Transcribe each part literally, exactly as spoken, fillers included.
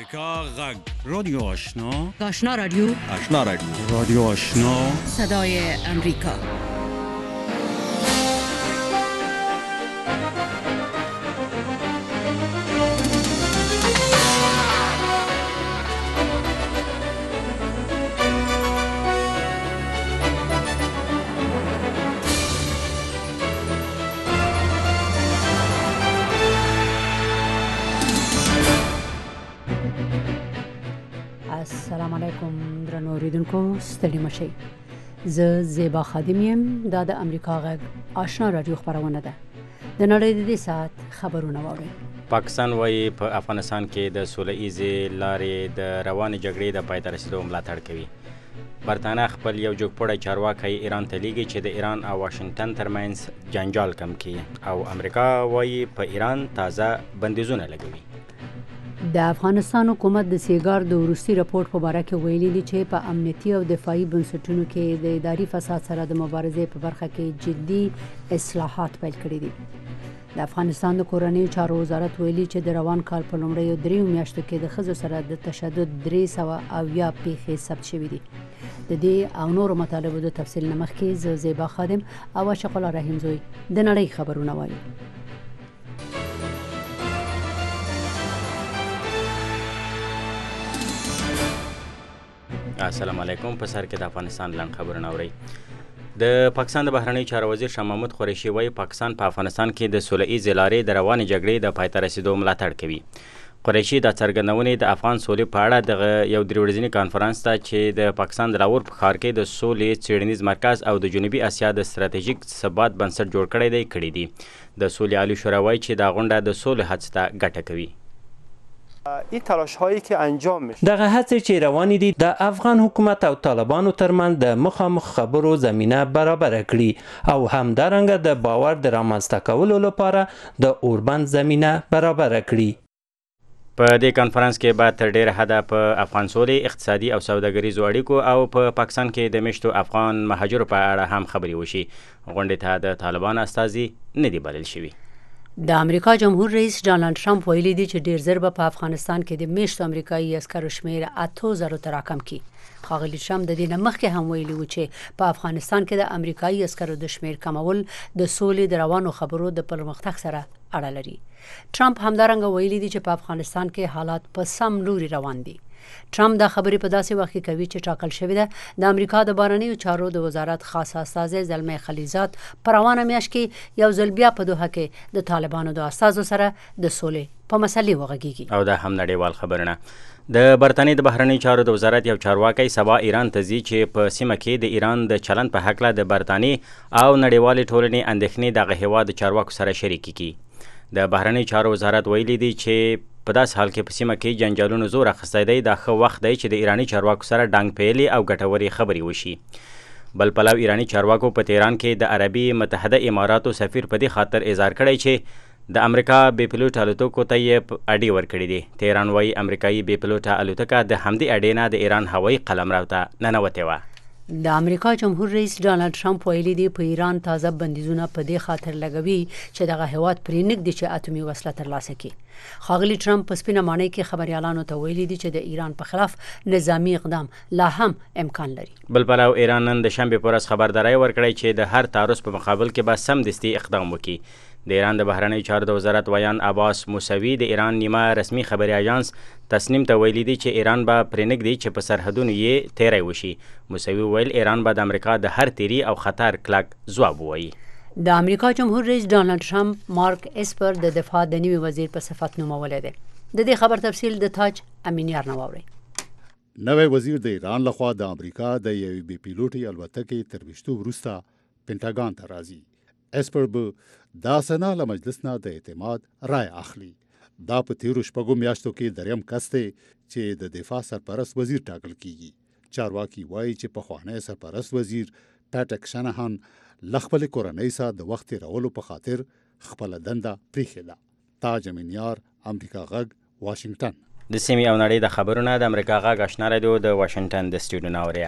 امریکا غږ رادیو آشنا آشنا رادیو آشنا رادیو رادیو آشنا صدای امریکا. السلام علیکم درنو اوریدونکو، ستړي مشئ. زه زیبا خادم یم. دا د امریکا غږ آشنا رادیو خبرونه ده. د نړۍ د دې ساعت خبرونه واورئ. پاکستان وايي په افغانستان کې د سوله ایزې لارې د روانې جګړې د پای ته رسیدو ملاتړ کوي. برتانیه خپل یو جوګپوړی چارواکی ایران ته لیږي چې د ایران او واشنگټن ترمنځ جنجال کم کړي، او امریکا وايي په ایران تازه بندیزونه لګوي. د افغانستان حکومت د سیګار د وروستي راپور په باره کې ویلي دي چې په امنیتي او دفاعي بنسټونو کې د اداري فساد سره د مبارزې په برخه کې جدي اصلاحات پیل کړي دي. د افغانستان د کورنیو چارو وزارت ویلي چې د روان کال په لومړیو دریو میاشتو کې د ښځو سره د تشدد درې سوه اویا پیښې ثبت شوي دي. د دې او نورو مطالبو د تفصیل نه مخکې زه زیبا خادم او عاشق الله رحیم زوی د نړۍ خبرونه وایو. السلام علیکم. په سر کې د افغانستان لنډ خبرونه اورئ. د پاکستان د بهرنیو چارو وزیر شاه محمود قریشي وايي پاکستان په افغانستان کې د سوله ایزې لارې د روانې جګړې د پای ته رسیدو ملاتړ کوي. قریشي دا څرګندونې د افغان سولې په اړه دغه یو درې ورځني کانفرنس ته چې د پاکستان د لاهور په ښار کې د سولې څېړنیز مرکز او د جنوبي اسیا د ستراتیژیک ثبات بنسټ جوړ کړی دی کړي دي. د سولې عالی شورا وایي چې دا غونډه د سولې هڅې ته ګټه کوي. این تلاش هایی که انجام میشه دغه هڅې چې روانې دي د افغان حکومت او طالبانو ترمنځ د مخامخ خبرو زمینه برابر کړي او همدارنګه د باور د رامنځته کولو لپاره د اوربند زمینه برابر کړي. په دې کانفرنس کې به تر ډیره حده په افغان سولې، اقتصادي او سوداګریزو اړیکو او په پاکستان کې د میشتو افغان مهاجرو په اړه هم خبرې وشي. غونډې ته د طالبان استازي نه دي بلل شوي. د امریکا جمهور رئیس ډانلډ ټرمپ ویلي دی چې ډیر زر به په افغانستان کې د میشتو امریکایي عسکرو شمیر اتو زرو ته راکم کړي. ښاغلي ټرمپ د دې نه مخکې هم ویلي و چې په افغانستان کې د امریکایي عسکرو د شمیر کمول د سولې د روانو خبرو د پرمختګ سره اړه لري. ټرمپ همدارنګه ویلي دی چې په افغانستان کې حالات په سم لوري روان دي. ټرمپ دا خبرې په داسې وخت کې کوي چې ټاکل شوې ده د امریکا د بهرنیو چارو د وزارت خاص استازی زلمي خلیزات په روانه میاشت کې یو ځل بیا په دوحه کې د طالبانو د استازو سره د سولې په مسلې وغږیږي. او دا هم نړیوال خبرونه. د برتانیې د بهرنیو چارو د وزارت یو چارواکی سبا ایران ته ځي چې په سیمه کې د ایران د چلند په هکله د برتانیې او نړیوالې ټولنې اندېښنې دغه هیواد د چارواکو سره شریکې کړي. د بهرنیو چارو وزارت ویلي دی چې په داس حال کې په سیمه کې جنجالونو زور اخیستی دی. دا ښه وخت دی چې د ایراني چارواکو سره ډنګ پیلې او ګټورې خبرې وشي. بل پلو ایراني چارواکو په تهران کې د عربي متحده اماراتو سفیر په دې خاطر اظهار کړی چې د امریکا بې پلوټه الوتکو ته یې اډې ورکړي دي. تهران وایي امریکایي بې پلوټه الوتکه د همدې اډې نه د ایران هوایي قلمرو ته ننوتې وه. د امریکا جمهور رئیس ډانلډ ټرمپ ویلي دی په ایران تازه بندیزونه په دې خاطر لګوي چې دغه هیواد پرې نږدې چې اتومي وسله ترلاسه کړي. ښاغلي ټرمپ په سپینه ماڼۍ کې خبریالانو ته ویلي دی چې د ایران په خلاف نظامی اقدام لا هم امکان لري. بل پلو ایران نن د شنبې په ورځ خبرداری ورکړی چې د هر تعرض په مقابل کې به سمدستي اقدام وکړي. د ایران د بهرنیو چارو د وزارت ویان عباس موسوي د ایران نیمه رسمي خبري اژانس تسنیم ته ویلي دی چې ایران به پرې نږدې چې په سرحدونو یې تیری وشي. موسوي ویل ایران به د امریکا د هر تیری او خطر کلک ځواب ووایي. د امریکا جمهور رئیس ډانلډ ټرمپ مارک اسپر د دفاع د نوي وزیر په صفت نومولی دی. د دې خبر تفصیل د تاج امینیار نه واورئ. نوی وزیر د ایران لخوا د امریکا د یوې بې پیلوټې الوتکې تر ویشتو وروسته پینټاګان ته راځي. اسپر به دا سنا له مجلس نه د اعتماد رای اخلي. دا په تیرو شپږو میاشتو کې دریم کس دی چې د دفاع سرپرست وزیر ټاکل کیږي. چارواکي وایي چې پخوانی سرپرست وزیر پیټک شنهان له خپلې کورنۍ سره د وخت تېرولو په خاطر خپله دنده پریښې ده. تاج امینیار، امریکا غږ، واشنگټن. د سیمې او نړۍ د خبرونه د امریکا غږ آشنا رادیو د واشنگټن د سټوډیو نه اورئ.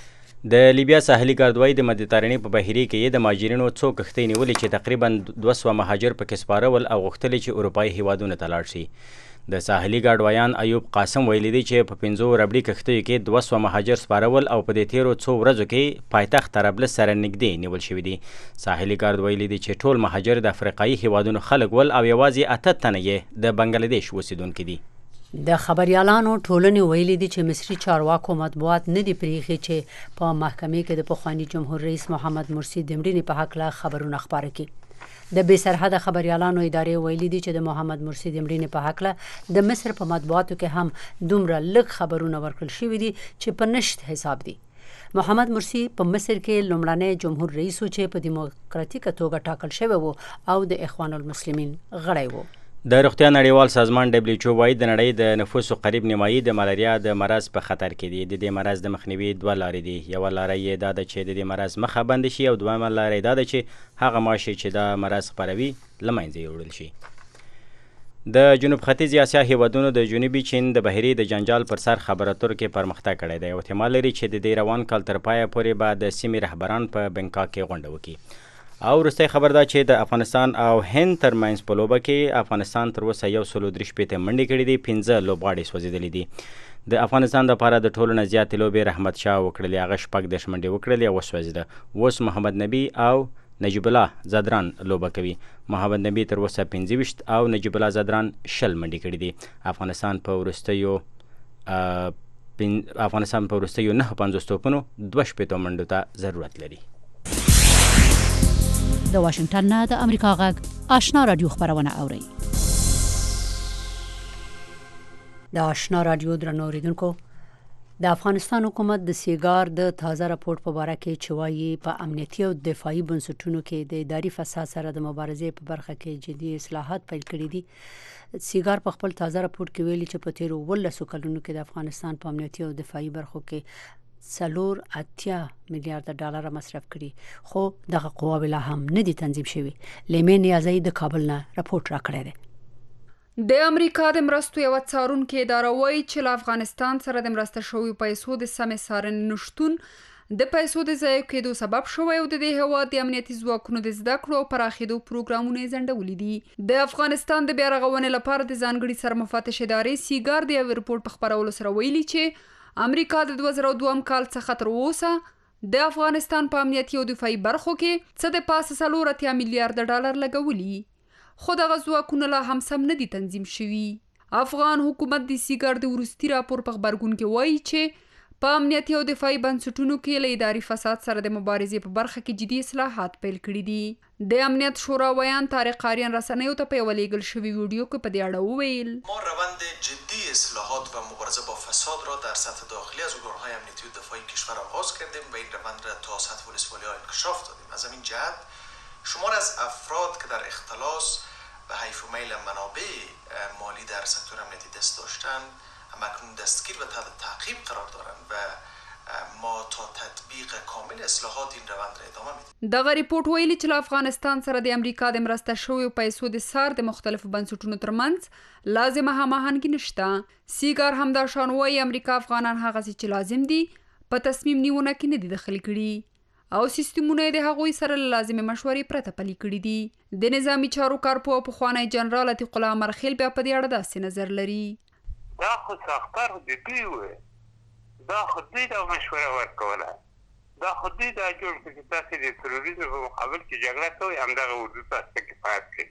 د لیبیا ساحلي ګاردوی د مدیترانې په بحیرې کې د مهاجرینو څو کښتۍ نیولې چې تقریبا دوه سوه مهاجر پکې سپارول او غوښتلې چې اروپایي هیوادونو ته لاړ شي. د ساحلي ګاډوایان ایوب قاسم ویلي دی چې په پنځو ربړي کښتیو کې دوه سوه مهاجر سپارول او په دې تیرو څو ورځو کې پایتخت طرابلس سره نږدې نیول شوي دي. ساحلي ګارد ویلي دی چې ټول مهاجر د افریقایي هیوادونو خلک ول او یوازې اته تنه یې د بنګلادیش اوسیدونکي دي. د خبريالانو ټولنې ویلي دي چې مصري چارواکو مطبوعات نه دي پریښي چې په محکمې کې د پخواني جمهور رئیس محمد مرسي د مړینې په حق لا خبرونه خپاره کړي. د بې سرحده خبريالانو ادارې ویلي دي چې د محمد مرسي د مړینې په حق لا د مصر په مطبوعاتو کې هم دومره لږ خبرونه ورکړل شوي دي چې په نشت حساب دي. محمد مرسي په مصر کې لومړنی جمهور رئیس و چې په دیموکراتیکه توګه ټاکل شوی و او د اخوان المسلمین غړی و. د روغتیا نړیوال سازمان دبلیو ایچ او وايي د نړۍ د نفوسو قریب نیمایي د ملاریا د مرض په خطر کې دي. د دې مرض د مخنیوي دوه لارې دي. یوه لاره یې دا ده چې د دې مرض مخه بند شي او دویمه لاره یې دا ده چې هغه ماشي چې دا مرض خپروي له منځه یوړل شي. د جنوب ختیځ اسیا هیوادونو د جنوبي چین د بحیرې د جنجال پر سر خبرو اترو کې پرمختګ کړی دی. احتمال لري چې د دې روان کال تر پایه پورې به د سیمې رهبران په بنکاک کې غونډه وکړي. او وروستی خبر دا چې د افغانستان او هند ترمنځ په لوبه کې افغانستان تر اوسه یو سل درې شپېته منډې کړي دي، پنځه لوبغاړي سوځېدلي دي. د افغانستان لپاره د ټولو نه زیاتې لوبې رحمت شاه وکړلې، هغه شپږ دېرش منډې وکړلې او وسوځېده. اوس محمد نبي او نجیب الله زدران لوبه کوي. محمد نبي تر اوسه پنځه ویشت او نجیب الله زدران شل منډې کړي دي. افغانستان په وروستیو افغانستان په وروستیو نهه پنځوس توپونو دوه شپېتو منډو ته ضرورت لري. د واشنگټن نه د امریکا غږ آشنا رادیو خبرونه اوري. د آشنا رادیو درنو اوریدونکو، د افغانستان حکومت د سیګار د تازه راپور په اړه کې چې وايي په امنیتي او دفاعي بنسټونو کې د اداري فساد سره د مبارزې په برخه کې جدي اصلاحات پیل کړي دي. سیګار په خپل تازه راپور کې ویلي چې په تیرو ولسو کلونو کې د افغانستان په امنیتي او دفاعي برخو کې څلور اتیا میلیارډ ډالر مصرف کړي، خو دغه قواوې لا هم نه دي تنظیم شوي. لیمې نیازی د کابل نه راپورټ راکړی دی. د امریکا د مرستو یو څارونکي اداره وایي چې له افغانستان سره د مرسته شویو پیسو د سمې څارنې نشتون د پیسو د ضایع کېدو سبب شوی او د دې هېواد د امنیتي ځواکونو د زده کړو او پراخېدو پروګرامونه یې ځنډولي دي. د افغانستان د بیا رغونې لپاره د ځانګړي سرمفتش ادارې سیګار د یو رپورټ په خپرولو سره ویلي چې امریکا د دوه زره دوه کال څخه تر اوسه د افغانستان په امنیتي او دفاعي برخو کې څه د پاسه څلور اتیا میلیارډ ډالر لګولي، خو دغه ځواکونه لا هم سم نه دي تنظیم شوي. افغان حکومت د سیګار د وروستي راپور په خبرګون کې وایي چې په امنیتي او دفاعي بنسټونو کې له اداري فساد سره د مبارزې په برخه کې جدي اصلاحات پیل کړي دي. د امنیت شورا ویان طارق قاریان رسنیو ته په یوه لیږل شوي ویډیو کې په دې اړه وویل: ما روند جدی اصلاحات و مبارزه با فساد را در سطح داخلی از ارگان‌های امنیتی و دفاعی کشور آغاز کردیم و این روند را تا سطح ولسوالی‌ها انکشاف دادیم. از همین جهت شمار از افراد که در اختلاس و حیف و میل منابع مالی در سکتور امنیتی دست داشتند همکنون دستگیر و تحت تعقیب قرار دارند و ما تا تطبیق کامل اصلاحات این روند را ادامه میدیم. دغه ریپورت ویلي چې له افغانستان سره د امریکا د مرسته شویو پیسو د سار د مختلفو بنسټونو ترمنځ لازمه هماهنګي نشته. سیګار همدا شان وایي امریکا افغانان هغسې چې لازم دي په تصمیم نیونه کې نه دي دخل کړي او سیستمونه د هغوی سره له لازمې مشورې پرته پلي کړي دي. د نظامي چارو کارپوه پخوانی جنرال عتیق الله مرخیل بیا په دې اړه داسې نظر لري: دا خو ساختار د دوی و، دا خو دوی دا مشوره ورکوله، دا خو دوی دا جوړ کړي چې تاسې د تروریزم په مقابل کې جګړه کوئ، همدغه اردو تاسو ته کفایت کوي.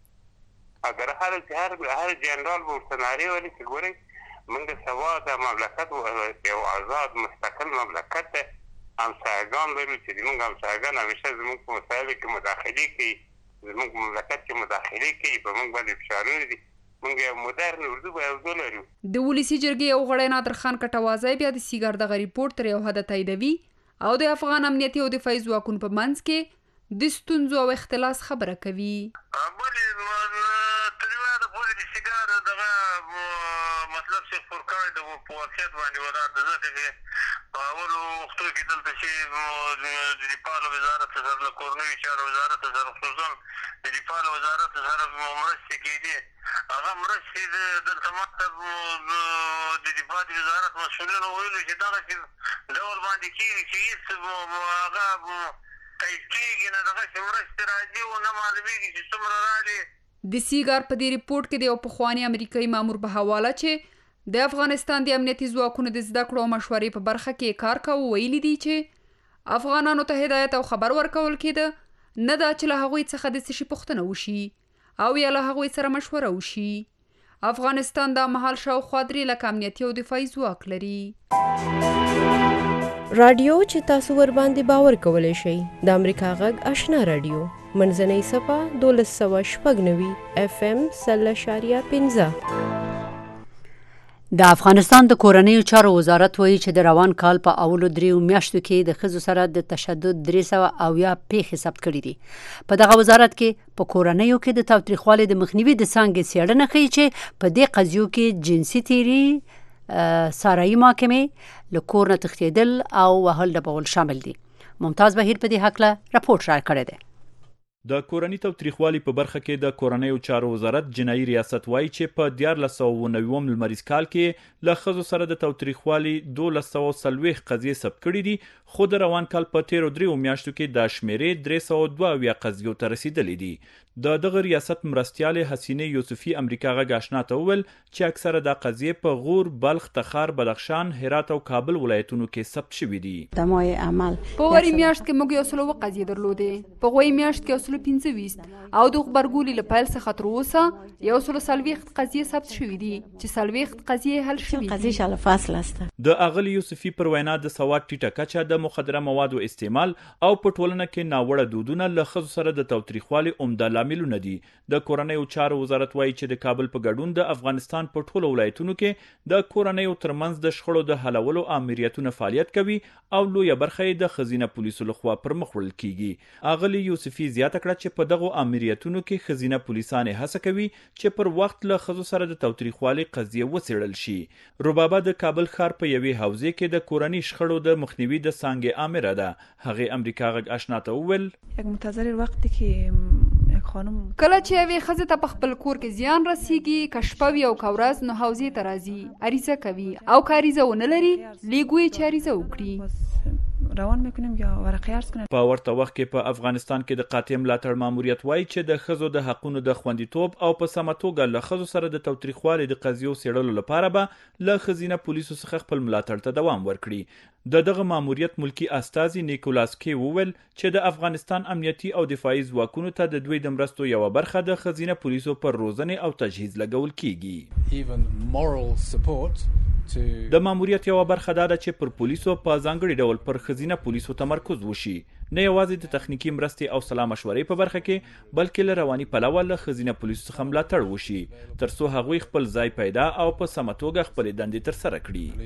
اگر هر هر جنرال به ورته نارې وهلي چې ګورئ موږ سبا دا مملکت یو آزاد مستقل مملکت دی، همسایګان لرو چې زموږ همسایګان همیشه زموږ په مسایلو کې مداخلې کوي، زموږ په مملکت کې مداخلې کوي، په موږ باندې فشارونه دي. د ولسی جرګې یو غړی نادر خان کټوازی بیا د سیګار دغه ریپورټ تر یو حده تاییدوي او د افغان امنیتي او دفاعي ځواکونو په منځ کې د ستونزو او اختلاس خبره کوي. مطلب چې فورکای د واقعیت باندې ولاړ د ځکه چې په اولو وختو کې دلته چې د دفاع له وزارت سره له کورنیو چارو وزارت سره خصوصا د دفاع له وزارت سره مرستې کېدې، هغه مرستې دلته ماته د دفاع د وزارت مسؤلینو ویلو چې دغسې ډول باندې کېږي چې هېڅ هغه تایید کېږي نه، دغسې مرستې راځي او نه معلومېږي چې څومره رالې. د سیګار په دې ریپورت کې د یو پخواني امریکایي مامور په حواله چې د افغانستان د امنیتي ځواکونو د زده کړو او مشورې په برخه کې کار کاوه ویلي دي چې افغانانو ته هدایت او خبر ورکول کېده نه دا چې له هغوی څخه د څه شي پوښتنه وشي او یا له هغوی سره مشوره وشي. افغانستان دا مهال شاوخوا درې لکه امنیتي او دفاعي ځواک لري. رادیو چې تاسو ور باندې باور کولی شئ د امریکا غږ آشنا رادیو منځنۍ صفه دولس سوه شپږ نوي اف ام سل اشاریه پنځه. د افغانستان د کورنیو چارو وزارت وایي چې د روان کال په اولو دریو میاشتو کې د ښځو سره د تشدد درې سوه اویا پیښې ثبت کړي دي. په دغه وزارت کې په کورنیو کې د تاوتریخوالي د مخنیوي د څانګې څېړنه ښیي چې په دې قضیو کې جنسي تیري، سارایي محکمې، له کور نه تښتېدل او وهل ډبول شامل دي. ممتاز بهیر په دې هکله راپورټ راکړی دی. د کورني تاوتریخوالي په برخه کې د کورنیو چارو وزارت جنایي ریاست وایي چې په دیارلس سوه اووه نوي لمریز کال کې له ښځو سره د تاوتریخوالي دولس سوه څلوېښت قضیې ثبت کړي دي، خو د روان کال په تیرو دریو میاشتو کې دا شمیرې درې سوه دوه اویا قضیو ته رسیدلې دي. د دغه ریاست مرستیالې حسینې یوسفي امریکا غږ آشنا ته وویل چې اکثره دا قضیې په غور، بلخ، تخار، بدخشان، هرات او کابل ولایتونو کې ثبت شوي دي. په وری میاشت کې موږ یو سلو اووه قضیې درلودې، په غوی میاشت کې یو سلو پنځه ویشت او د غبرګولي له پیل څخه تر اوسه یو سلو څلوېښت قضیې ثبت شوي دي چې څلوېښت قضیې حل شوي دي. د اغلي یوسفي پر وینا د سواد ټیټه کچه، د مخدره موادو استعمال او په ټولنه کې ناوړه دودونه له ښځو سره د تاوتریخوالي عمده لاملونه دي. د کورنیو چارو وزارت وایي چې د کابل په ګډون د افغانستان په ټولو ولایتونو کې د کورنیو ترمنځ د شخړو د حلولو امریتونه فعالیت کوي او لویه برخه یې د ښځینه پولیسو لخوا پر مخ وړل کیږي. اغلي یوسفي زیاته کړه چې په دغو امریتونو کې ښځینه پولیسانې هڅه کوي چې پر وخت له ښځو سره د تاوتریخوالي قضیې وڅېړل شي. ربابه د کابل ښار په یوې حوزې کې د کورني شخړو د مخنیوي د څانګې امره ده. هغې امریکا غږ آشنا ته وویل کله چې یوې ښځې ته په خپل کور کې زیان رسیږي، که شپه وي او که ورځ، نو حوزې ته راځي، عریضه کوي او که عریضه ونه لري لیږو یې چې عریضه وکړي. روان میکنیم یا ورقه عرض کنیم. په ورته وخت کې په افغانستان کې د قاطع ملاتړ ماموریت وایي چې د ښځو د حقونو د خوندیتوب او په سمه توګه له ښځو سره د تاوتریخوالي د قضیو څېړلو لپاره به له ښځینه پولیسو څخه خپل ملاتړ ته دوام ورکړي. د دغه ماموریت ملکی استازي نیکولاس کی وویل چې د افغانستان امنیتي او دفاعي ځواکونو ته د دوی د مرستو یوه برخه د ښځینه پولیسو پر روزنې او تجهیز لګول کیږي. د ماموریت یوه برخه دا ده چې پر پولیسو په ځانګړي ډول پر ښځینه پولیسو تمرکز وشي، نه یوازې د تخنیکی مرستې او سلا مشورې په برخه کې بلکې له رواني پلوه له ښځینه پولیسو څخه ملاتړ وشي ترڅو هغوی خپل ځای پیدا او په سمه توګه خپلې دندې ترسره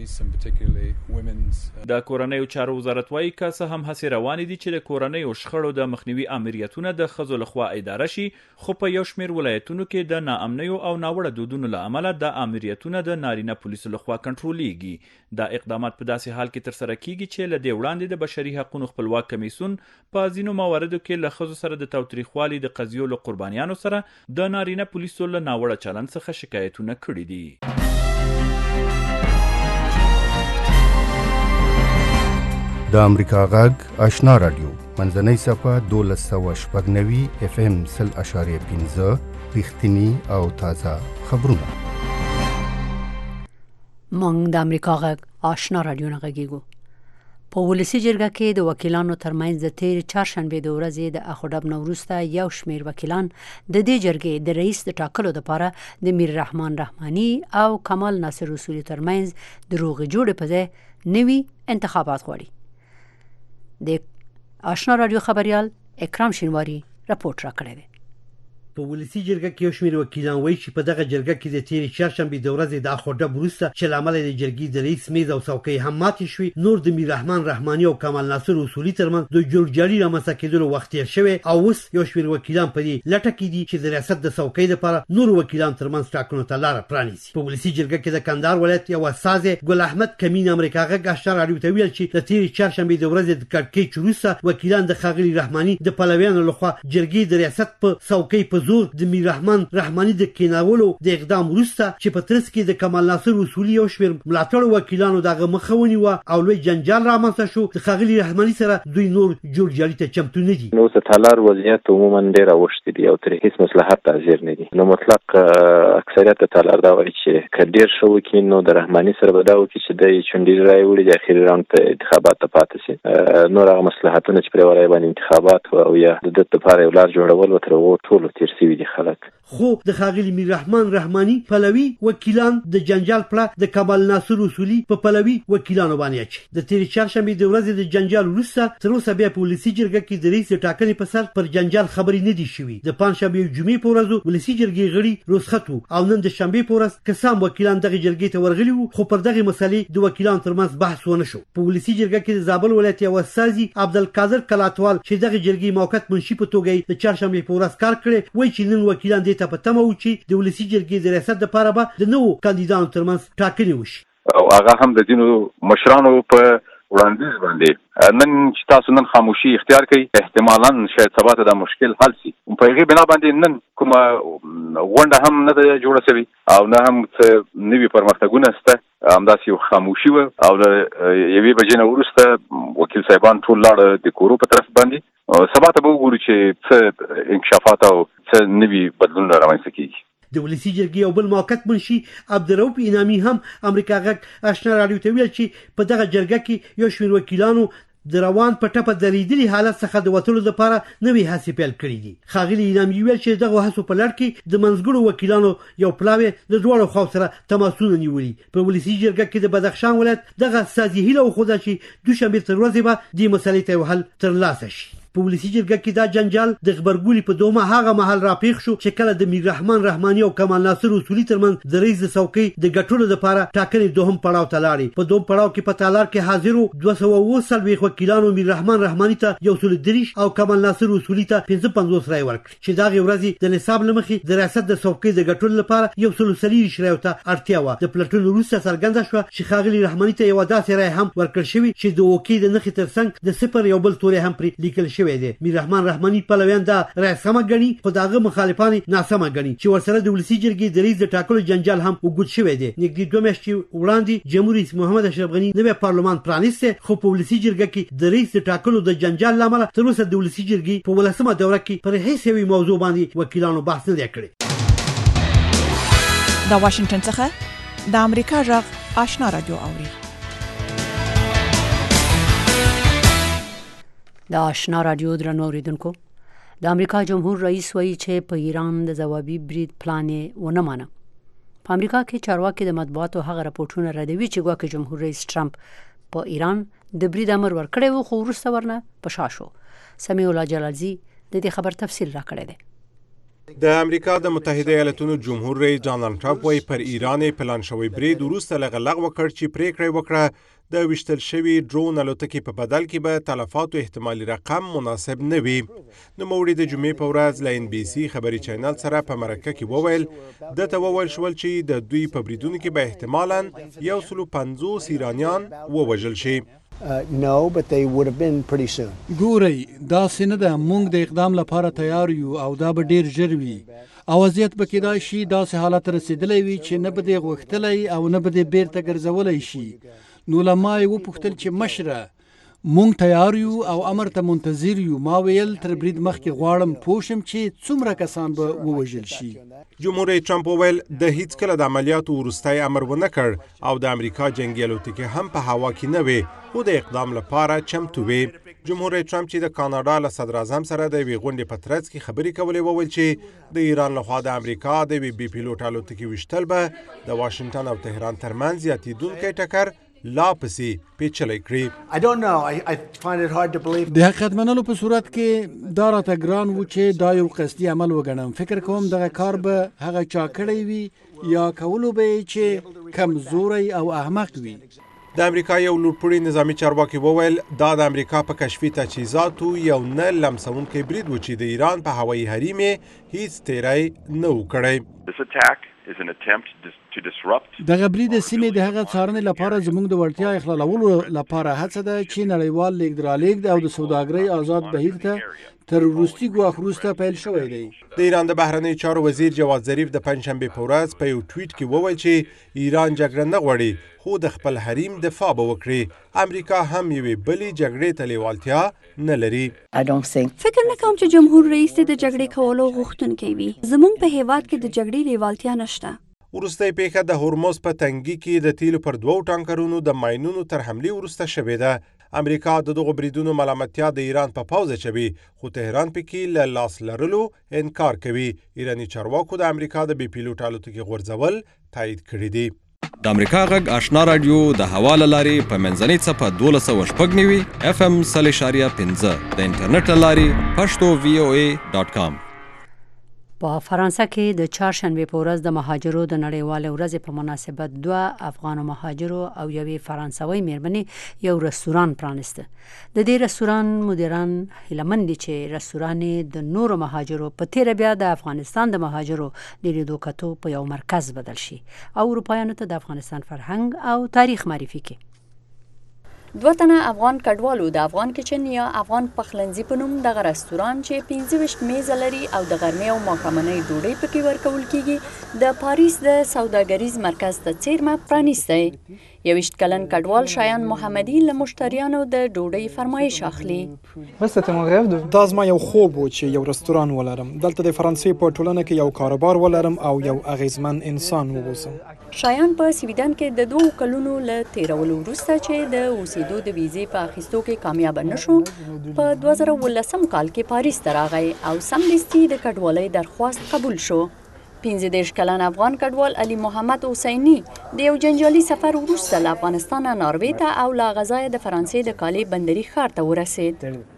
کړي. د کورنیو چارو وزارت وایي که څه هم هڅې روانې دي چې د کورنیو شخړو د مخنیوي امریتونه د ښځو لخوا اداره شي، خو په یو شمېر ولایتونو کې د ناامنیو او ناوړه دودونو له امله د امریتونه د نارینه پولیسو لخوا کنټرولېږي. دا اقدامات په داسې حال کې ترسره کیږي چې له دې وړاندې د بشري حقوقو خپلواک کمیسیون په ځینو مواردو کې له ښځو سره د تاوتریخوالي د قضیو له قربانیانو سره د نارینه پولیسو له ناوړه چلند څخه شکایتونه کړي دي. د امریکا غږ آشنا رادیو منځنۍ صفحه دولس سوه شپږ نوي اف ام سل اشاریه پنځه رښتیني او تازه خبرونه. موږ د امریکا غږ آشنا رادیو نه غږیږو. په ولسي جرګه کې د وکیلانو ترمنځ د تیر چهارشنبې د ورځې د اخوډب نه وروسته یو شمېر وکیلان د دې جرګې د رئیس د ټاکلو لپاره د میر رحمان رحماني او کمال ناصر اصولي ترمنځ د روغې جوړې په ځای نوي انتخابات غواړي. د آشنا رادیو خبریال اکرام شینواری راپورټ راکړی دی. په ولسي جرګه کې یو شمېر وکیلان وایي چې په دغه جرګه کې د تېرې چهارشنبې د ورځې د اخوډب وروسته چې له امله د جرګې د رئیس میز او څوکۍ هم ماتې شوې، نور د میر رحمان رحماني او کمال ناصر اصولي ترمنځ د جوړجاړي رامنځته کېدلو وخت تېر شوی او اوس یو شمېر وکیلان په دې لټه کې دي چې د ریاست د څوکۍ لپاره نورو وکیلانو ترمنځ ټاکنو ته لاره پرانیسي. په ولسي جرګه کې د کندهار ولایت یو استازی ګل احمد کمین امریکا غږ آشنا رادیو ته ویل چې د تېرې چهارشنبې د ورځې د کړکېچ وروسته وکیلان د ښاغلي رحماني د پلویانو لخوا جرګې د ریاست په څوکۍ په په زور د میر رحمان رحماني د کیناولو د اقدام وروسته چې په ترڅ کې د کمال ناصر اصولي یو شمېر ملاتړ وکیلانو دغه مخه ونیوه او لوی جنجال رامنځته شو، د ښاغلي رحماني سره دوی نور جوړجاړي ته چمتو نه دي. نو د تالار وضعیت عموما ډېر اوښتي دي او ترې هېڅ مصلحت حاضر نه دي. نو مطلق اکثریت د تالار دا وایي چې که ډېر ښه وکړي نو د رحماني سره به دا وکړي چې دی چونډې رایې وړي د اخري راوند ته انتخابات ته پاتې شي. نور هغه مصلحتونه چې پرې ورای باندې انتخابات او یا د ده لپاره یو لار جوړول و تر هغو ټولو تېر شوي دي خلک. خو د ښاغلي میر رحمان رحماني پلوي وکیلان د جنجال پړه د کمال ناصر اصولي په پلوي وکیلانو باندې اچي. د تېرې چهارشنبې د ورځې د جنجال وروسته تر اوسه بیا په ولسي جرګه کې د رئیس د ټاکنې په سر پر جنجال خبرې نه دي شوي. د پنجشنبې او جمعې په ورځو ولسي جرګې غړي رخصت وو او نن د شنبې په ورځ کسان وکیلان دغه جرګې ته ورغلي وو، خو پر دغه مسلې د وکیلانو ترمنځ بحث ونه شو. په ولسي جرګه کې د زابل ولایت یو استازي عبدالقادر کلاتوال چې دغه جرګې موقت منشي په توګه د چهارشنبې په ورځ کار کړی، وایي چې نن وکیلان دې ته په تمه وو چې د ولسي جرګې د ریاست لپاره به د نوو کاندیدانو ترمنځ ټاکنې وشي. او هغه هم د ځینو مشرانو په وړاندیز باندې نن چې تاسو نن خاموشي اختیار کړئ، احتمالاً شاید سبا ته دا مشکل حل شي. په هغې بنا باندې نن کومه غونډه هم نه ده جوړه شوې او نه هم څه نوي پرمختګونه شته. همداسې یو خاموشي وه او د یوې بجې نه وروسته وکیل صاحبان ټول لاړه د کورو په طرف باندې. سبا ته به وګورو چې څه انکشافات او څه نوي بدلونونه رامنځته کېږي. د ولسي جرګې یو بل موقت منشي عبدالرؤف انعامي هم امریکا غږ آشنا راډیو ته ویل چې په دغه جرګه کې یو شمېر وکیلانو د روان په ټپه درېدلي حالت څخه د وتلو لپاره نوې هڅې پیل کړي دي. ښاغلي انعامي ویل چې دغه هڅو په لړ کې د منځګړو وکیلانو یو پلاوی د دواړو خواو سره تماسونه نیولي. په ولسي جرګه کې د بدخشان ولایت دغه استازي هیله وښوده چې دوشنبې تر ورځې به دې مسلې ته یو حل ترلاسه شي. په ولسي جرګه کې دا جنجال د غبرګولي په دومه هغه مهال راپېښ شو چې کله د میر رحمان رحماني او کمال ناصر اصولي ترمنځ د رئیس د څوکۍ د ګټلو لپاره ټاکنې دوهم پړاو ته لاړې. په دوم پړاو کې په تالار کې حاضرو دوه سوه اووه څلوېښت وکیلانو میر رحمان رحماني ته یو سل دېرش او کمال ناصر اصولي ته پنځه پنځوس رایې ورکړې چې د هغې ورځې د نصاب له مخې د ریاست د څوکۍ د ګټلو لپاره یو سل څلېرویشت رایو ته اړتیا وه. د پلټنو وروسته څرګنده شوه چې ښاغلي رحماني ته یوه داسې رایه هم ورکړل شوې چې د اوکې د نښې تر څنګ د صفر یو بل توری هم پرې لیکل شوی دی. میر رحمان رحماني پلویان دا رایه سمه ګڼي، خو د هغه مخالفان یې ناسمه ګڼي چې ورسره د ولسي جرګې د رئیس د ټاکلو جنجال هم اوږد شوی دی. نږدې دوه میاشتې وړاندې جمهور رئیس محمد اشرف غني نوی پارلمان پرانیستی، خو په ولسي جرګه کې د رئیس د ټاکلو د جنجال له امله تر اوسه د ولسي جرګې په ولسمه دوره کې پر هیڅ یوې موضوع باندې وکیلانو بحث نه دی کړی. د واشنگټن څخه د امریکا غږ آشنا راډیو اوري. د آشنا راډیو درنو اوریدونکو، د امریکا جمهور رئیس وایي چې په ایران د ځوابي برید پلان یې ونه مانه. په امریکا کې چارواکي د مطبوعاتو هغه راپورټونه ردوي چې ګواکې جمهور رئیس ټرمپ په ایران د برید امر ورکړی و، خو وروسته ورنه په شا شو. سمیع الله جلالزي د دې خبر تفصیل راکړی دی. د امریکا د متحده ایالاتونو جمهور رئیس ډانلډ ټرمپ وایي پر ایران پلان شوی برید وروسته له لغوه کړ چې پریکړه وکړه د ویشتل شوي ډرون الوتکې په بدل کې به تلفاتو احتمالي رقم مناسب نه وي. نوموړي د جمعې په ورځ له ان بي سي خبري چینل سره په مرکه کې وویل دته وویل شول چې د دوی په بریدونو کې به احتمالاً یو سلو پنځوس ایرانیان ووژل شي. ګورئ داسې نه ده، موږ د اقدام لپاره تیار یو او دا به ډیر ژر وي او وضعیت به کېدای شي داسې حالت رسېدلی وي چې نه به دې غوښتلی او نه به دې بیرته ګرځولی شي. نو له ما یې وپوښتل چې مشره مونږ تیار یو او امر ته منتظر یو. ما ویل تر برید مخکې غواړم پوه شم چې څومره کسان به ووژل شي. جمهور رئیس ټرمپ وویل د هیڅ کله د عملیاتو وروستی امر ونه کړ او د امریکا جنګي الوتکې هم په هوا کې نه وې، خو د اقدام لپاره چمتو وې. جمهور رئیس ټرمپ چې د کاناډا له صدر اعظم سره د یوې غونډې په ترڅ کې خبرې کولې وویل چې د ایران لخوا د امریکا د یوې بې پیلوټ الوتکې ویشتل به د واشنګټن او تهران ترمنځ زیاتېدونکی ټکر لا پسې پیچلی کړي. د حقیقت منلو په صورت کې دا راته ګران و چې دا یو قصدي عمل وګڼم. فکر کوم دغه کار به هغه چا کړی وي یا کولو به یې چې کمزوری او احمق وي. د امریکا یو لوړپوړي نظامي چارواکي وویل دا د امریکا په کشفي تجهیزاتو یو نه لمسونکی برید و چې د ایران په هوایي حریم یې هیڅ تیری نه و کړی. This attack is an attempt to دغه برید سیمې د هغه څارنې لپاره زموږ د وړتیا اخلالولو لپاره هڅه ده چې نړیوال لیږد رالېږد او د سوداګرۍ آزاد بهیر ته تر وروستي ګواښ وروسته پیل شوی دی. د ایران د بهرنیو چارو وزیر جواد ظریف د پنجشنبې په ورځ په یو ټویټ کې وویل چې ایران جګړه نه غواړي خو د خپل حریم دفاع به وکړي. امریکا هم یوې بلې جګړې ته لیوالتیا نه لري. فکر نه کوم چې جمهور رئیس د جګړې کولو غوښتونکی وي. زموږ په هیواد کې د جګړې لیوالتیا نشته. وروستۍ پیښه د هورموز په تنګي کې د تیلو پر دوو ټانکرونو د ماینونو تر حملې وروسته شوې ده. امریکا د دغو بریدونو ملامتیا د ایران په پوځ اچوي خو تهران پکې له لاس لرلو انکار کوي. ایراني چارواکو د امریکا د بي پیلوټ الوتکې غورځول تایید کړي دي. د امریکا غږ آشنا رادیو د هوا له لارې په منځنۍ څپه دولس سوه شپږ نوي اف ام سل اشاریه پنځه د انټرنیټ له لارې پښتو وی او ای ډاټ کام. په فرانسه کې د چهارشنبې په ورځ د مهاجرو د نړیوالې ورځې په مناسبت دوه افغانو مهاجرو او یوې فرانسوي میرمنې یو رستوران پرانسته. د دې رستوران مدیران هیلهمند دي چې رستوران د نورو مهاجرو په تیره بیا د افغانستان د مهاجرو د لیدو کتو په یو مرکز بدل شي او اروپایانو ته د افغانستان فرهنګ او تاریخ معرفي کړي. دوه تنه افغان کډوالو د افغان کچن یا افغان پخلنځي په نوم دغه رستوران چې پنځه ویشت میزه لري او د غرمې او ماښامنۍ ډوډۍ پکې ورکول کیږي د پاریس د سوداګریز مرکز ته څیرمه پرانیستی. یویشت کلن کډوال شایان محمدي له مشتریانو د ډوډۍ فرمایش اخلي. دا زما یو خوب و چې یو رستوران ولرم. دلته د فرانسې په ټولنه کې یو کاروبار ولرم او یو اغیزمن انسان واوسم. شایان په سویډن کې د دوه کلونو له تیرولو وروسته چې د اوسېدو د ویزې په اخیستو کې کامیاب نشو په دوه زره اوولسم کال کې پاریس ته راغی او سمدستي د کډوالۍ درخواست قبول شو. پنځه دېرش کلن افغان کډوال علي محمد حسیني د یو جنجالي سفر وروسته له افغانستانه ناروې ته او له غزا د فرانسې د کالي بندري ښار ته ورسېد.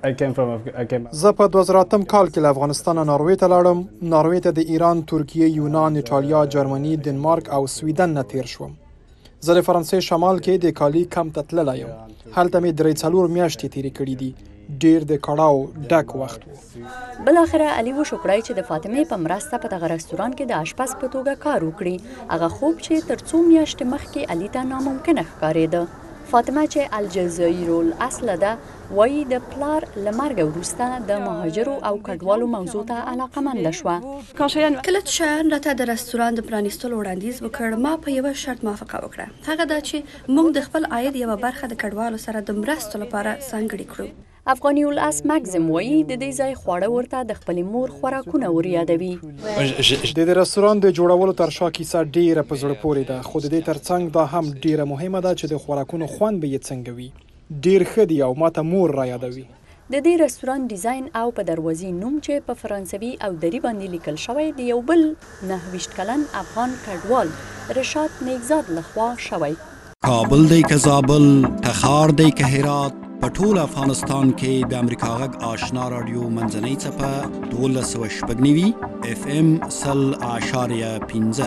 زه په دوه زره اتم کال کې له افغانستانه ناروې ته لاړم. ناروې ته د ایران، ترکیه، یونان، ایټالیا، جرمني، دنمارک او سویډن نه تیر شوم. زه د فرانسې شمال کې د کالي کمپ ته تللی یم. هلته مې درې څلور میاشتې تیرې کړي دي. ډیر د کړاو ډک وخت و. بل اخره علي وشکړای چې د فاطمه په مرسته په دغه رستوران کې د اشپز په توګه کار وکړي. هغه خوب چې تر څو میاشتې مخکې علي ته ناممکن ښکارېده. فاطمه چې الجزایر الاصل ده وایي د پلار له مرګ وروسته د مهاجرو او کډوالو موضوع ته علاقمنده شوه. کله چې شایان راته د رستوران د پرانیستلو وړاندیز وکړ ما په یوه شرط موافقه وکړه. هغه دا چې موږ د خپل عاید یوه برخه د کډوالو سره د مرستو لپاره ځانګړې کړو. افغاني الاس مګزم وایي د دې ځای خواړه ورته د خپلې مور خوراکونه وریادوي. د دې رستوران د جوړولو تر شا کیسه ډیره په زړه پورې ده خو د دې ترڅنګ دا هم ډیره مهمه ده چې د خوراکونو خوند به یې څنګه وي. ډیر ښه دی او ماته مور را یادوي. د دې رستوران ډیزاین او په دروازې نوم چې په فرانسوي او دری باندې لیکل شوی د یو بل نهه ویشت کلن افغان کډوال رشاد نیکزاد لخوا شوی. کابل دی که زابل، تخار دی که هرات، په ټول افغانستان کې د امریکا غږ آشنا رادیو منځنۍ څپه دولس سوه شپږ نوي اف ام سل اشاریه پنځه.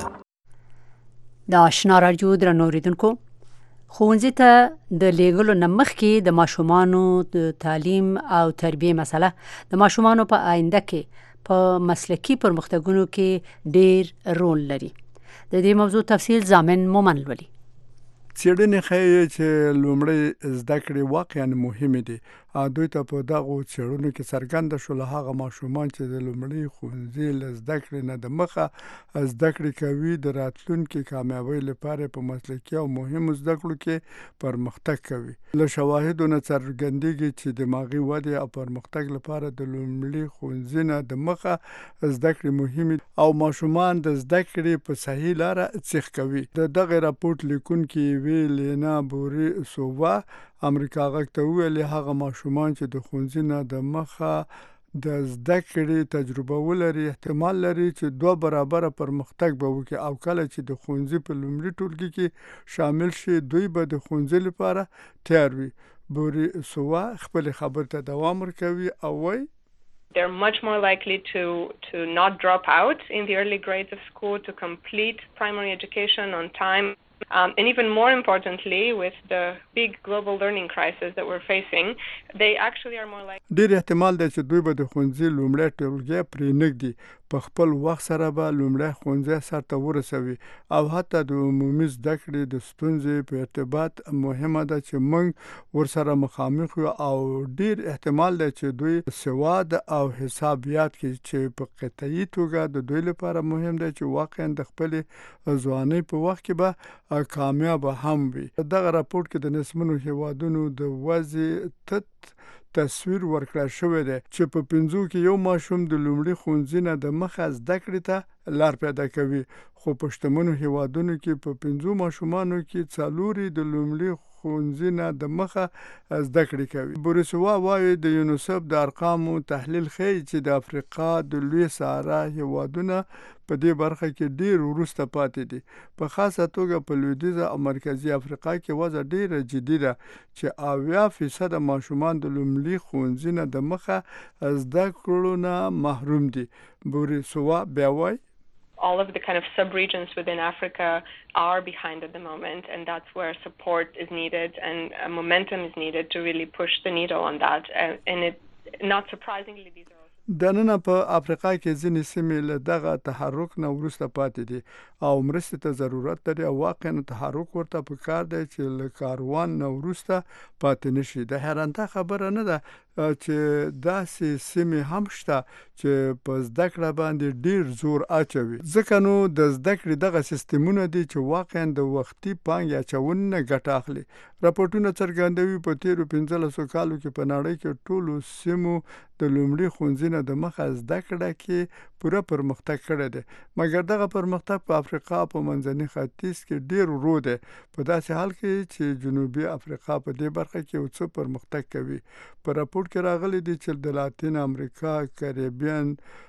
د آشنا رادیو درنو اوریدونکو، ښوونځي ته د لیږلو نه مخکې د ماشومانو د تعلیم او تربیې مسله د ماشومانو په آینده کې په مسلکي پرمختګونو کې ډیر رول لري. د دې موضوع تفصیل ضامن مومن لولي. څېړنې ښیي چې لومړی زده کړې واقعا مهمې دي. دوی ته په دغو څېړنو کې څرګنده شول هغه ماشومان چې د لومړي ښوونځي له زده کړې نه د مخه زده کړې کوي د راتلونکي کامیابۍ لپاره په مسلکي او مهمو زده کړو کې پرمختګ کوي. له شواهدو نه څرګندېږي چې دماغي ودې او پرمختګ لپاره د لومړي ښوونځي نه د مخه زده کړې مهمې او ماشومان د زده کړې په صحیح لاره سیخ کوي. د دغه راپورټ لیکونکي وی لینا بوري سووا امریکا غږ ته ویلي هغه ماشومان چې د ښوونځي نه د مخه د زده کړې تجربه ولري احتمال لري چې دوه برابره پرمختګ به وکړي او کله چې د ښوونځي په لومړي ټولګي کې شامل شي دوی به د ښوونځي لپاره تیار وي. بوري سووا خپل خبر ته دوام ورکوي او وایي They're much more likely to, to not drop out in the early grades of school, to complete primary education on time. Um, and even more importantly, with the big global learning crisis that we're facing, they actually are more likely... ډېر احتمال دی چې دوی به د ښوونځي لومړی ټولګی پرې نږدي. په خپل وخت سره به لومړی ښوونځی سرته ورسوي او حتی د عمومي زده کړې د ستونزې په ارتباط مهمه ده چې موږ ورسره مخامخ یو او ډیر احتمال دی چې دوی سواد او حسابیات کې چې په قطعي توګه د دوی لپاره مهم دی چې واقعا د خپلې ځوانۍ په وخت کې به کامیاب هم وي. دغه راپورټ کې د نسبونو هیوادونو د وضع تت تصویر ورکړل شوی دی چې په پنځو کې یو ماشوم د لومړي ښوونځي نه د مخه زده کړې ته لار پیدا کوي، خو په شتمنو هیوادونو کې په پنځو ماشومانو کې څلورې د لومړي ښوونځي نه د مخه زده کړې کوي. بوریسوا وایي د یونیسف د ارقامو تحلیل ښیي چې د افریقا د لوی صحرا هیوادونه په دې برخه کې ډیر وروسته پاتې دي. په خاصه توګه په لویدیځه او مرکزي افریقا کې وضع ډیره جدي ده چې اویا فیصد ماشومان د لومړي ښوونځي نه د مخه زده کړو نه محروم دي. بوریسوا بیا وایي all of the kind of sub-regions within Africa are behind at the moment, and that's where support is needed and uh, momentum is needed to really push the needle on that. Uh, and it, not surprisingly, these are د نن په افریقا کې ځینې سیمې له دغه تحرک نه وروسته پاتې دي او مرستې ته ضرورت لري او واقعا تحرک ورته پکار دی چې له کاروان نه وروسته پاتې نشي. د حیرانتیا خبره نه ده چې داسې سیمې هم شته چې په زده کړه باندې ډیر زور اچوي، ځکه نو د زده کړې دغه سیستمونه دي چې واقعا د وختي پانګې اچونې نه ګټه اخلي. راپورټونه څرګندوي په تیرو پنځلسو کالو کې په نړۍ کې ټولو سیمو د لومړي ښوونځي نه د مخه زده کړه کې پوره پرمختګ کړی دی، مګر دغه پرمختګ په افریقا په منځني ختیځ کې ډیر ورو دی، په داسې حال کې چې جنوبي افریقا په دې برخه کې یو څه پرمختګ کوي. په راپورټ کې راغلي دي چې د لاتین امریکا، کریبیان،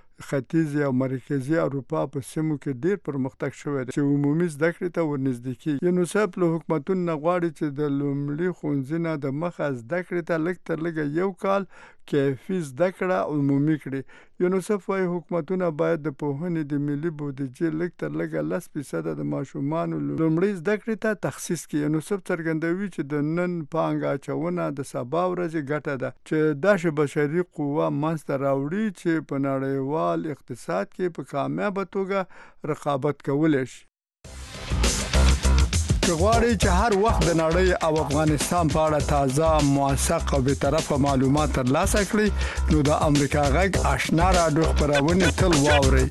ختیځي او مرکزي اروپا په سیمو کې ډیر پرمختګ شوی دی چې عمومي زده کړې ته ورنږدې کیږي. یونیسف له حکومتونو نه غواړي چې د لومړي ښوونځي نه د مخه زده کړې ته لږ تر لږه یو کال کیفي زده کړه عمومي کړي. یونیسف وايي حکومتونه باید د پوهنې د ملي بودیجې لږ تر لږه لس فیصده د ماشومانو لومړي زده کړې ته تخصیص کړي. یونیسف څرګندوي چې د نن پانګه اچونه د سبا ورځې ګټه ده چې داسې بشري قوه منځته راوړي چې په نړیوال اقتصاد کې په کامیابه توګه رقابت کولی شي. که غواړئ چې هر وخت د نړۍ او افغانستان په اړه تازه، موثق او بی‌طرفه معلومات ترلاسه کړئ نو د امریکا غږ آشنا راډیو خپرونې تل واورئ.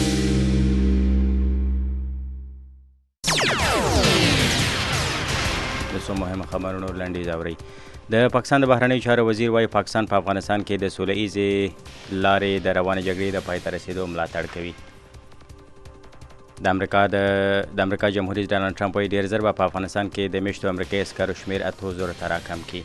د څو مهمه خبرونو لنډیز اورئ. د پاکستان د بهرنیو چارو وزیر وايي پاکستان په افغانستان کې د سوله ایزې لارې د روانې جګړې د پای ته رسیدو ملاتړ کوي. د امریکا د د امریکا جمهور رئیس ډانلډ ټرمپ وايي ډېر ژر به په افغانستان کې د میشتو امریکایي عسکرو شمېر اتو زرو ته راکم کړي.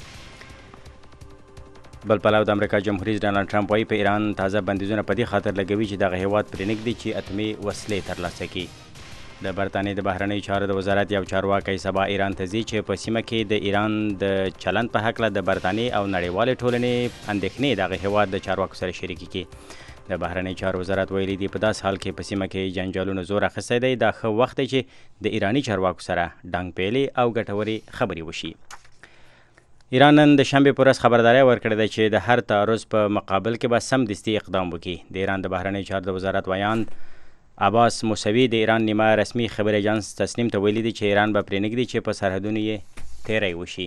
بل پلو د امریکا جمهور رئیس ډانلډ ټرمپ وايي په ایران تازه بندیزونه په دې خاطر لګوي چې دغه هیواد پرې نږدي چې اتمي وسلې ترلاسه کړي. د برطانیې د بهرنیو چارو د وزارت یو چارواکی سبا ایران ته ځي چې په سیمه کې د ایران د چلند په هکله د برطانیې او نړیوالې ټولنې اندېښنې دغه هیواد د چارواکو سره شریکې کړي. د بهرنیو چارو وزارت ویلي دی په داس حال کې په سیمه کې جنجالونو زور اخیستی دی، دا ښه وخت دی چې د ایراني چارواکو سره ډنګ پیلې او ګټورې خبرې وشي. ایران نن د شنبې په ورځ خبرداری ورکړې ده چې د هر تعرض په مقابل کې به سمدستي اقدام وکړي. د ایران د بهرنیو چارو د وزارت ویاند عباس موسوي د ایران نیمه رسمي خبر ایجنس تسنیم ته ویلي دي چې ایران به پرې نږدي چې په سرحدونو یې تیری وشي.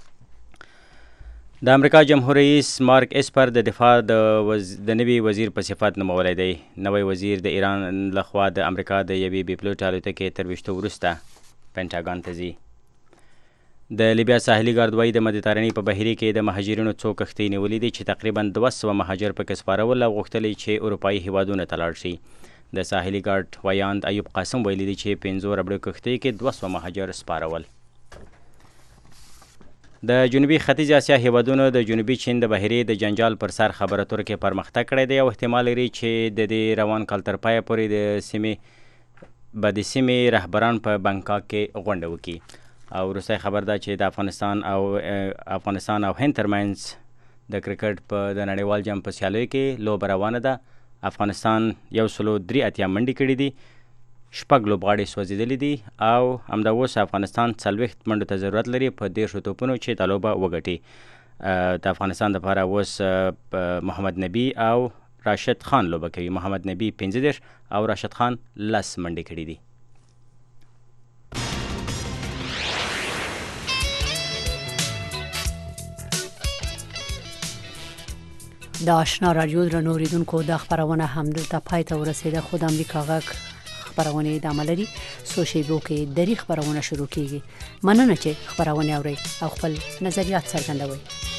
د امریکا جمهور رئیس مارک اسپر د دفاع د وز... د نوي وزیر په صفت نومولی دی. نوی وزیر د ایران لخوا د امریکا د یوې بې پلوټ الوتکې تر ویشتو وروسته پینټاګان ته ځي. د لیبیا ساحلي ګارد وايي د مدیترانې په بحیرې کې د مهاجرینو څو کښتۍ نیولي دي چې تقریبا دوه سوه مهاجر پکې سپارول او غوښتل چې اروپایي هیوادونو ته لاړ شي. د ساحلي ګارد ویاند ایوب قاسم ویلي دي چې پنځو ربړو کښتۍ کې دوه سوه مهاجر سپارول. د جنوبي ختیځ اسیا هیوادونو د جنوبي چین د بحیرې د جنجال پر سر خبره تور کې پرمختګ کړی دی او احتمال لري چې د دې روان کال تر پایه پورې د سیمې به د سیمې رهبران په بنکاک کې غونډه وکړي. او وروستی خبر ده چې د افغانستان او افغانستان او هند ترمنځ د کرکټ په د نړیوال جام په سیالیو کې لوبه روانه ده. افغانستان یو سلو درې اتیا منډې کړي دي، شپږ لوبغاړي سوځېدلي دي او همدا اوس افغانستان څلوېښت منډو ته ضرورت لري په دېرشو توپونو چې دا لوبه وګټي. د افغانستان دپاره اوس محمد نبي او راشد خان لوبه کوي. محمد نبی پنځه دېرش او راشد خان لس منډې کړي دي. د آشنا رادیو درنو اوریدونکو د خبرونه همدلته پای ته ورسېده، خو د امریکا غږ خبرونه ادامه لري. څو شیبو کې درې خبرونه شروع کیږي. مننه چې خبرونه اورئ او خپل نظریات څرګندوئ.